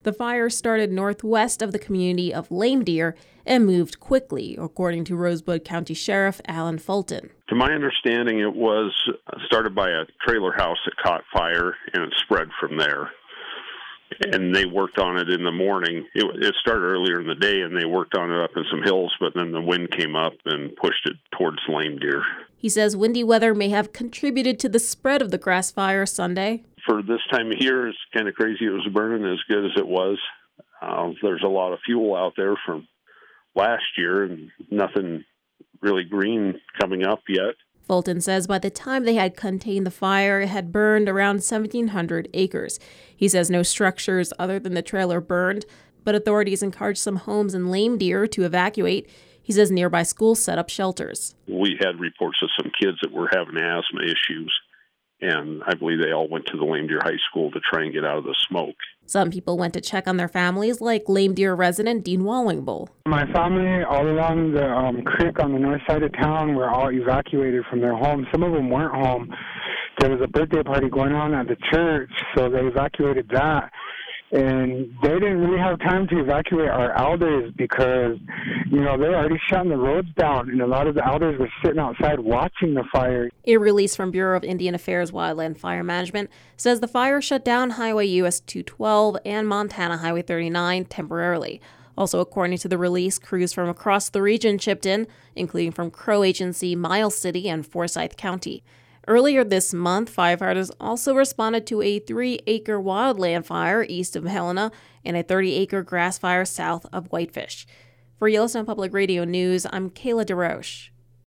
The fire started northwest of the community of Lame Deer and moved quickly, according to Rosebud County Sheriff Alan Fulton. To my understanding, it was started by a trailer house that caught fire, and it spread from there. And they worked on it in the morning. It started earlier in the day, and they worked on it up in some hills, but then the wind came up and pushed it towards Lame Deer. He says windy weather may have contributed to the spread of the grass fire Sunday. For this time of year, it's kind of crazy it was burning as good as it was. There's a lot of fuel out there from last year, and nothing really green coming up yet. Fulton says by the time they had contained the fire, it had burned around 1,700 acres. He says no structures other than the trailer burned, but authorities encouraged some homes in Lame Deer to evacuate. He says nearby schools set up shelters. We had reports of some kids that were having asthma issues, and I believe they all went to the Lame Deer High School to try and get out of the smoke. Some people went to check on their families, like Lame Deer resident Dean Wallingbull. My family all along the creek on the north side of town were all evacuated from their homes. Some of them weren't home. There was a birthday party going on at the church, so they evacuated that. And they didn't really have time to evacuate our elders because, they were already shutting the roads down, and a lot of the elders were sitting outside watching the fire. A release from Bureau of Indian Affairs Wildland Fire Management says the fire shut down Highway US 212 and Montana Highway 39 temporarily. Also, according to the release, crews from across the region chipped in, including from Crow Agency, Miles City, and Forsyth County. Earlier this month, firefighters also responded to a 3-acre wildland fire east of Helena and a 30-acre grass fire south of Whitefish. For Yellowstone Public Radio News, I'm Kayla DeRoche.